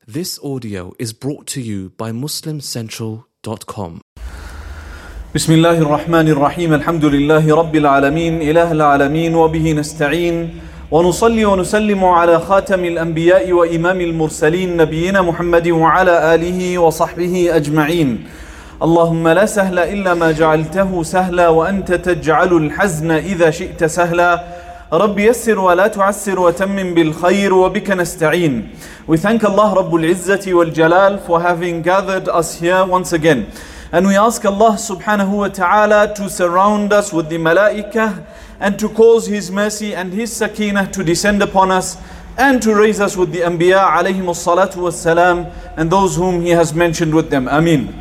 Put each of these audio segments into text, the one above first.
This audio is brought to you by MuslimCentral.com. بسم الله الرحمن الرحيم الحمد لله رب العالمين إله العالمين وبه نستعين ونصلي ونسلم على خاتم الأنبياء وإمام المرسلين نبينا محمد وعلى آله وصحبه أجمعين. اللهم لا سهل إلا ما جعلته سهلا وأنت تجعل الحزن إذا شئت سهلا. رب يسر ولا تعسر وتمم بالخير وبك نستعين. We thank Allah Rabbul Izzati wal Jalal for having gathered us here once again. And we ask Allah subhanahu wa ta'ala to surround us with the malaikah and to cause His mercy and His sakinah to descend upon us and to raise us with the anbiya alayhim as-salatu was-salam and those whom He has mentioned with them. Ameen.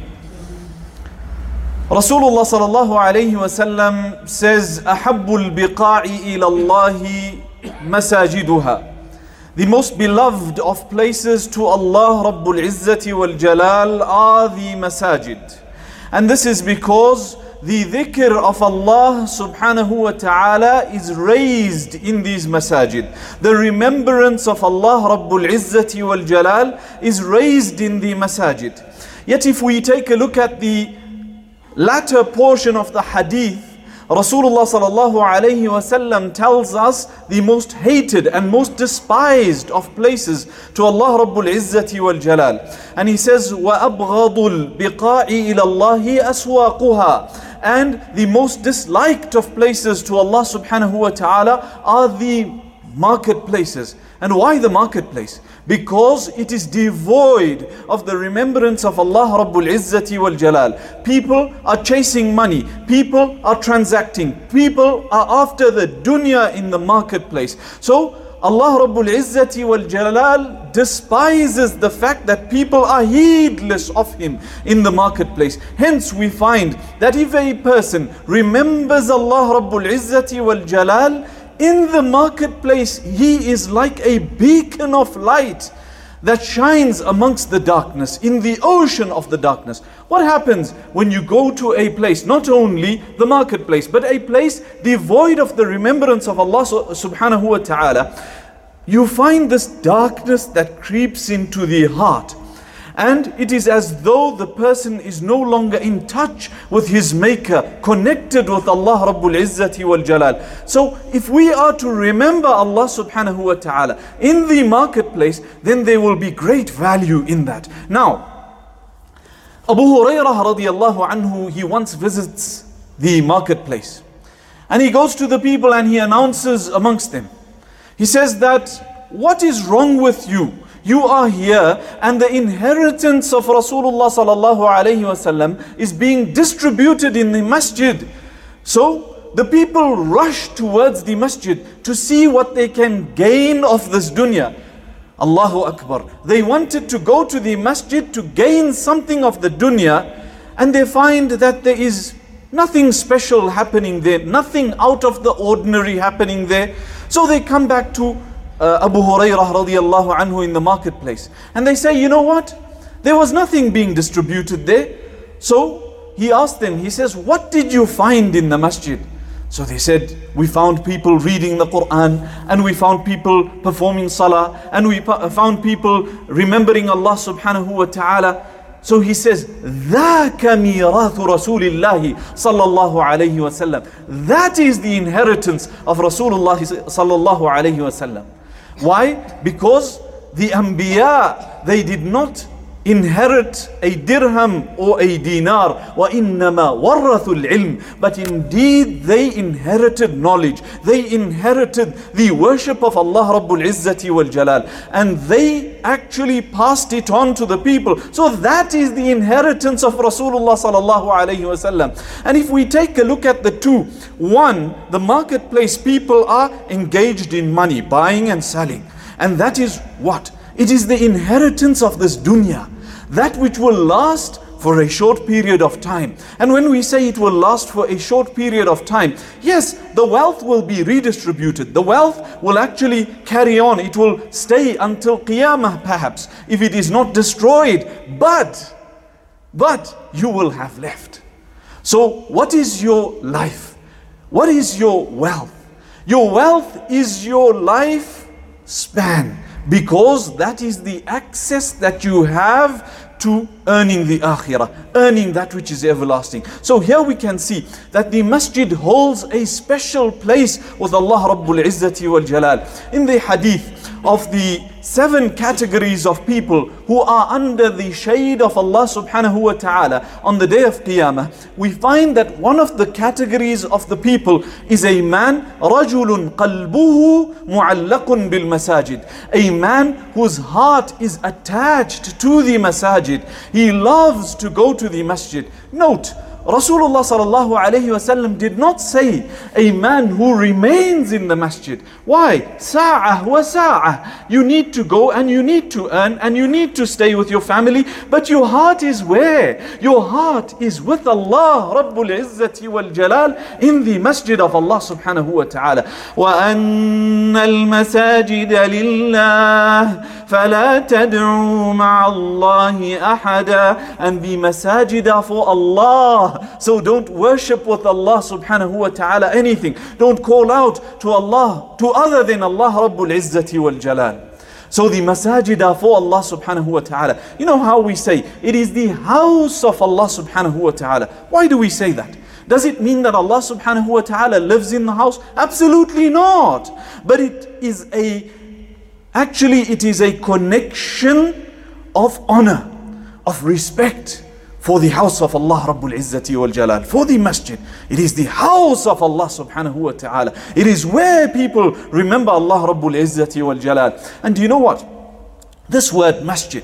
Rasulullah sallallahu alayhi wa sallam says, أَحَبُّ الْبِقَاعِ إِلَى اللَّهِ مَسَاجِدُهَا. The most beloved of places to Allah Rabbul Izzati wal Jalal are the masajid. And this is because the dhikr of Allah subhanahu wa ta'ala is raised in these masajid. The remembrance of Allah Rabbul Izzati wal Jalal is raised in the masajid. Yet if we take a look at the latter portion of the hadith, Rasulullah sallallahu alayhi wasallam tells us the most hated and most despised of places to Allah Rabbul Izzati wal Jalal. And He says, وَأَبْغَضُ الْبِقَاءِ إِلَى اللَّهِ أَسْوَاقُهَا. And the most disliked of places to Allah subhanahu wa ta'ala are the marketplaces. And why the marketplace? Because it is devoid of the remembrance of Allah Rabbul Izzati wal Jalal. People are chasing money. People are transacting. People are after the dunya in the marketplace. So Allah Rabbul Izzati wal Jalal despises the fact that people are heedless of Him in the marketplace. Hence we find that if a person remembers Allah Rabbul Izzati wal Jalal, in the marketplace, he is like a beacon of light that shines amongst the darkness, in the ocean of the darkness. What happens when you go to a place, not only the marketplace, but a place devoid of the remembrance of Allah subhanahu wa ta'ala? You find this darkness that creeps into the heart. And it is as though the person is no longer in touch with his maker, connected with Allah Rabbul Izzati wal Jalal. So if we are to remember Allah subhanahu wa ta'ala in the marketplace, then there will be great value in that. Now, Abu Hurairah radiallahu anhu, he once visits the marketplace. And he goes to the people and he announces amongst them. He says that, what is wrong with you? You are here and the inheritance of Rasulullah sallallahu alayhi wasallam is being distributed in the masjid. So the people rush towards the masjid to see what they can gain of this dunya. Allahu Akbar. They wanted to go to the masjid to gain something of the dunya, and they find that there is nothing special happening there, nothing out of the ordinary happening there. So they come back to Abu Hurairah radiallahu anhu in the marketplace. And they say, you know what? There was nothing being distributed there. So he asked them, he says, what did you find in the masjid? So they said, we found people reading the Quran, and we found people performing salah, and we found people remembering Allah subhanahu wa ta'ala. So he says, ذَاكَ مِيرَاثُ رَسُولِ اللَّهِ صَلَّى اللَّهُ عَلَيْهِ وَسَلَّمَ. That is the inheritance of Rasulullah sallallahu alayhi wa sallam. Why? Because the Anbiya, they did not inherit a dirham or a dinar. وَإِنَّمَا وَرَّثُوا الْعِلْمِ. But indeed they inherited knowledge. They inherited the worship of Allah Rabbul Izzati wal Jalal. And they actually passed it on to the people. So that is the inheritance of Rasulullah sallallahu alayhi wasallam. And if we take a look at the two, one, the marketplace people are engaged in money, buying and selling. And that is what? It is the inheritance of this dunya. That which will last for a short period of time. And when we say it will last for a short period of time, yes, the wealth will be redistributed. The wealth will actually carry on. It will stay until Qiyamah perhaps, if it is not destroyed. But you will have left. So what is your life? What is your wealth? Your wealth is your life span. Because that is the access that you have to earning the akhirah, earning that which is everlasting. So here we can see that the masjid holds a special place with Allah Rabbul Izzati wal Jalal. In the hadith of the 7 categories of people who are under the shade of Allah subhanahu wa ta'ala on the day of Qiyamah, we find that one of the categories of the people is a man, رَجُلٌ قَلْبُهُ مُعَلَّقٌ بِالْمَسَاجِدِ, a man whose heart is attached to the masajid. He loves to go to the masjid. Note, Rasulullah sallallahu alayhi wasallam did not say a man who remains in the masjid. Why? Sa'ah wa sa'ah. You need to go and you need to earn and you need to stay with your family, but your heart is where? Your heart is with Allah Rabbul Izzati wal Jalal in the masjid of Allah subhanahu wa ta'ala. وَأَنَّ الْمَسَاجِدَ لِلَّهِ فَلَا تَدْعُوا مَعَ اللَّهِ أَحَدًا. And the masajid are for Allah. So don't worship with Allah subhanahu wa ta'ala anything. Don't call out to Allah, to other than Allah Rabbul Izzati wal Jalal. So the masajid are for Allah subhanahu wa ta'ala. You know how we say, it is the house of Allah subhanahu wa ta'ala. Why do we say that? Does it mean that Allah subhanahu wa ta'ala lives in the house? Absolutely not. But it is a connection of honor, of respect for the house of Allah Rabbul Izzati wal Jalal, for the masjid. It is the house of Allah subhanahu wa ta'ala. It is where people remember Allah Rabbul Izzati wal Jalal. And do you know what? This word masjid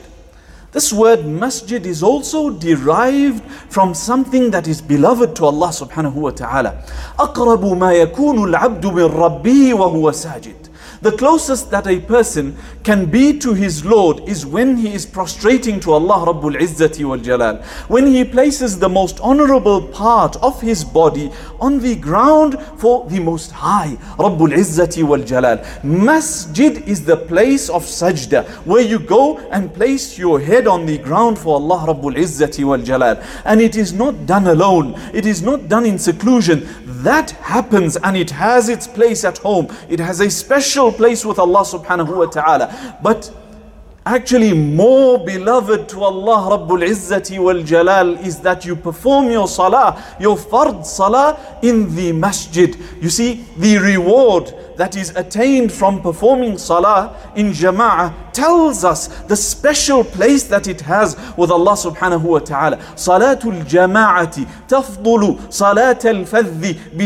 is also derived from something that is beloved to Allah subhanahu wa ta'ala. أَقْرَبُ مَا يَكُونُ الْعَبْدُ مِنْ رَبِّهِ وَهُوَ سَاجِدٌ. The closest that a person can be to his Lord is when he is prostrating to Allah Rabbul Izzati wal Jalal. When he places the most honorable part of his body on the ground for the Most High Rabbul Izzati wal Jalal. Masjid is the place of sajda, where you go and place your head on the ground for Allah Rabbul Izzati wal Jalal. And it is not done alone. It is not done in seclusion. That happens and it has its place at home. It has a special place with Allah subhanahu wa ta'ala. But actually more beloved to Allah Rabbul Izzati wal Jalal is that you perform your salah, your fard salah in the masjid. You see, the reward that is attained from performing salah in jama'ah tells us the special place that it has with Allah subhanahu wa ta'ala. Salatul jama'ati tafdulu salatal fadhi bi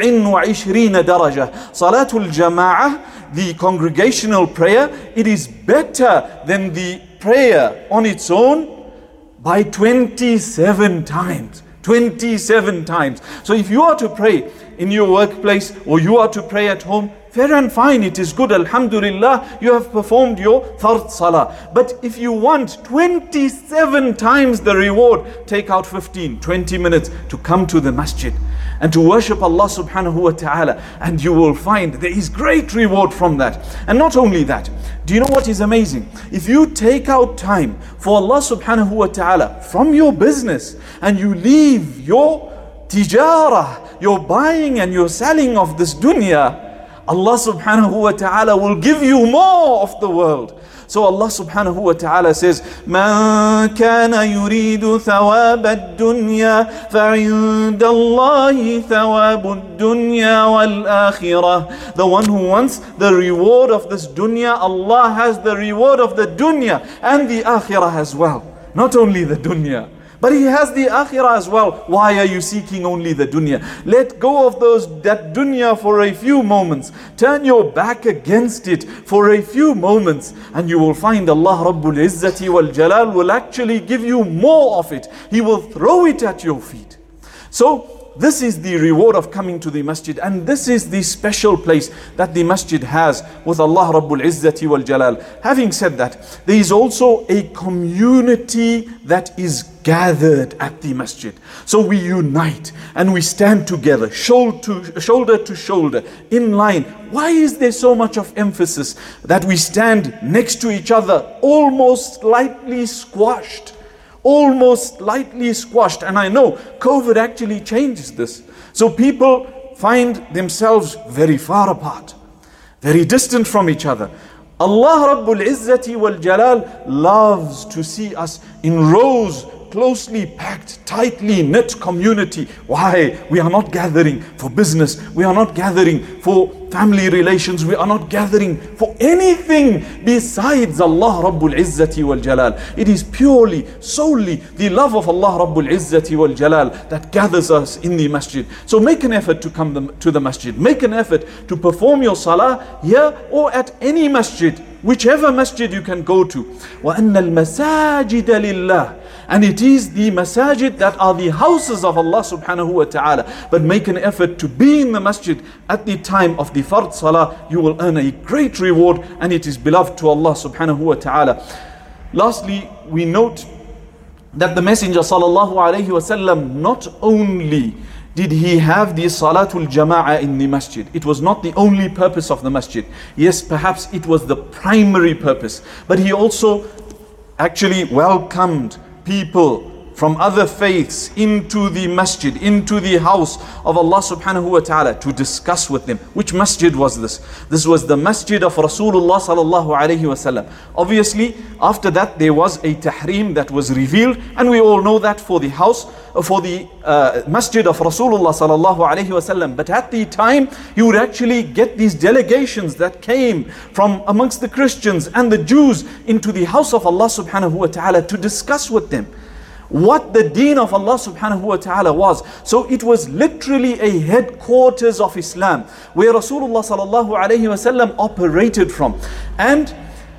27 darajah. Salatul jama'ah, the congregational prayer, it is better than the prayer on its own by 27 times. 27 times. So if you are to pray in your workplace or you are to pray at home, fair and fine, it is good, alhamdulillah, you have performed your fard salah. But if you want 27 times the reward, take out 15, 20 minutes to come to the masjid and to worship Allah subhanahu wa ta'ala, and you will find there is great reward from that. And not only that, do you know what is amazing? If you take out time for Allah subhanahu wa ta'ala from your business and you leave your tijarah, your buying and your selling of this dunya, Allah subhanahu wa ta'ala will give you more of the world. So Allah subhanahu wa ta'ala says, مَنْ كَانَ يُرِيدُ ثَوَابَ الدُّنْيَا فَعِنْدَ اللَّهِ ثَوَابُ الدُّنْيَا وَالْآخِرَةِ. The one who wants the reward of this dunya, Allah has the reward of the dunya and the akhirah as well. Not only the dunya, but He has the akhirah as well. Why are you seeking only the dunya? Let go of that dunya for a few moments. Turn your back against it for a few moments, and you will find Allah Rabbul Izzati wal Jalal will actually give you more of it. He will throw it at your feet. So this is the reward of coming to the masjid, and this is the special place that the masjid has with Allah Rabbul Izzati wal Jalal. Having said that, there is also a community that is gathered at the masjid. So we unite and we stand together, shoulder to shoulder, in line. Why is there so much of emphasis that we stand next to each other, almost lightly squashed? Almost lightly squashed. And I know COVID actually changes this. So people find themselves very far apart, very distant from each other. Allah Rabbul Izzati wal Jalal loves to see us in rows, closely packed, tightly knit community. Why? We are not gathering for business. We are not gathering for family relations. We are not gathering for anything besides Allah Rabbul Izzati wal Jalal. It is purely, solely the love of Allah Rabbul Izzati wal Jalal that gathers us in the masjid. So make an effort to come to the masjid. Make an effort to perform your salah here or at any masjid, whichever masjid you can go to. وَأَنَّ الْمَسَاجِدَ لِلَّهِ. And it is the masajid that are the houses of Allah subhanahu wa ta'ala. But make an effort to be in the masjid at the time of the fard salah. You will earn a great reward, and it is beloved to Allah subhanahu wa ta'ala. Lastly, we note that the Messenger sallallahu alayhi wasallam, not only did he have the salatul jama'ah in the masjid, it was not the only purpose of the masjid. Yes, perhaps it was the primary purpose, but he also actually welcomed people from other faiths into the masjid, into the house of Allah subhanahu wa ta'ala to discuss with them. Which masjid was this? This was the masjid of Rasulullah sallallahu alayhi wasallam. Obviously, after that there was a tahrim that was revealed, and we all know that for the house, for the masjid of Rasulullah sallallahu alayhi wasallam. But at the time, you would actually get these delegations that came from amongst the Christians and the Jews into the house of Allah subhanahu wa ta'ala to discuss with them what the deen of Allah subhanahu wa ta'ala was. So it was literally a headquarters of Islam where Rasulullah sallallahu alayhi wasallam operated from. And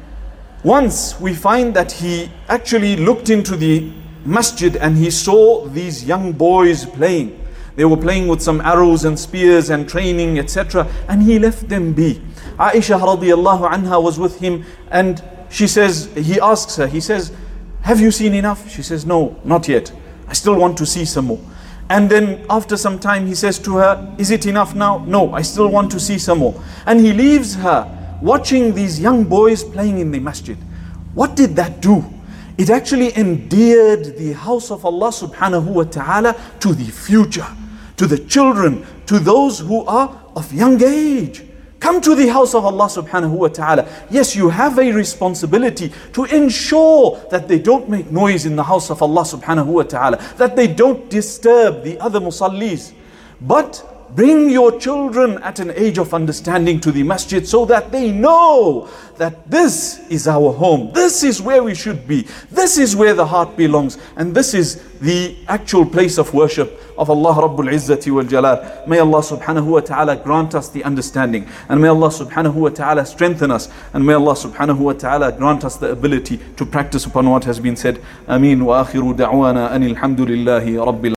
once we find that he actually looked into the masjid and he saw these young boys playing. They were playing with some arrows and spears and training, etc. And he left them be. Aisha radiyallahu anha was with him, and she says, he asks her, he says, have you seen enough? She says, no, not yet. I still want to see some more. And then after some time he says to her, is it enough now? No, I still want to see some more. And he leaves her watching these young boys playing in the masjid. What did that do? It actually endeared the house of Allah subhanahu wa ta'ala to the future, to the children, to those who are of young age. Come to the house of Allah subhanahu wa ta'ala. Yes, you have a responsibility to ensure that they don't make noise in the house of Allah subhanahu wa ta'ala, that they don't disturb the other musallis. But bring your children at an age of understanding to the masjid so that they know that this is our home. This is where we should be. This is where the heart belongs. And this is the actual place of worship of Allah Rabbul Izzati wal Jalal. May Allah subhanahu wa ta'ala grant us the understanding. And may Allah subhanahu wa ta'ala strengthen us. And may Allah subhanahu wa ta'ala grant us the ability to practice upon what has been said. Ameen wa akhiru da'wana anil hamdulillahi rabbil